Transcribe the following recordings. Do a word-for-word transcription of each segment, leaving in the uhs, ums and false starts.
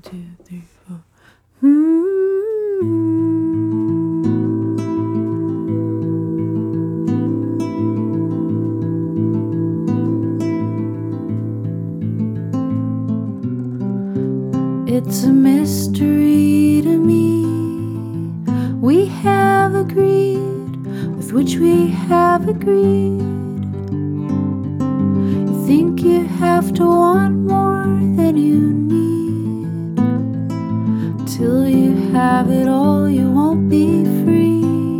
two, three, four. Mm-hmm. It's a mystery to me. We have agreed with which we have agreed. You think you have to want more than you need. Till you have it all, you won't be free.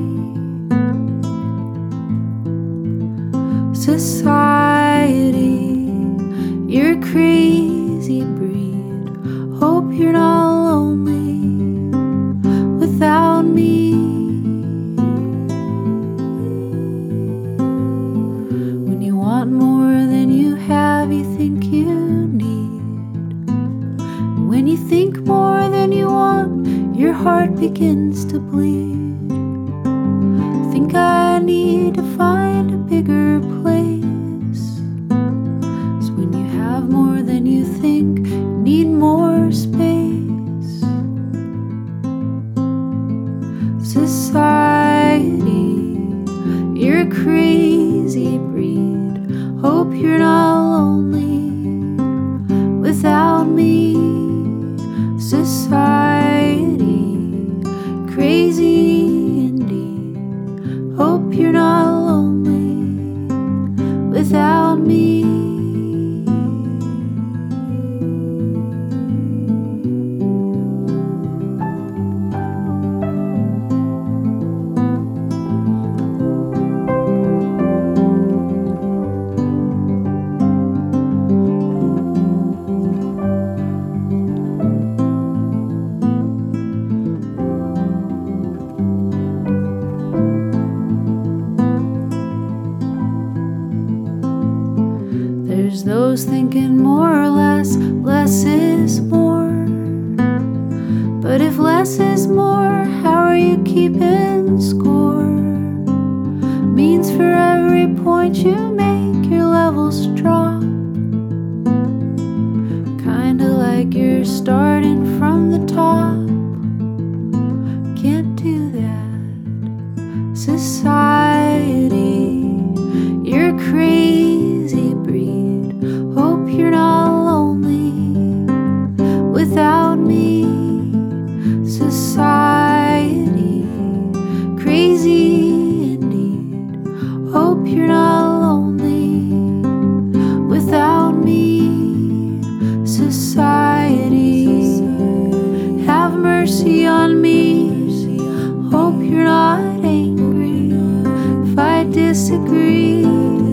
Society, you're a crazy breed. Hope you're not lonely without me. When you want more than you have, you think you need. When you think more than you want, your heart begins to bleed. Think I need to find a bigger place. So when you have more than you think, you need more space. Society, you're a crazy breed. Hope you're not lonely without me. Society, crazy indeed. Hope you're not lonely without me. There's those thinking more or less, less is more. But if less is more, how are you keeping score? Means for every point you make, your levels drop. Kinda like you're starting from the top. Can't do that. Society, you're crazy breed. Hope you're not lonely without me. Society, crazy indeed. Hope you're not lonely without me. Society, have mercy on me. Hope you're not angry if I disagree.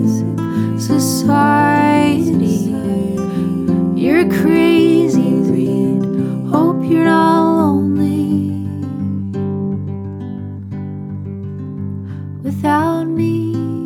Society, you're a crazy breed. Hope you're not lonely without me.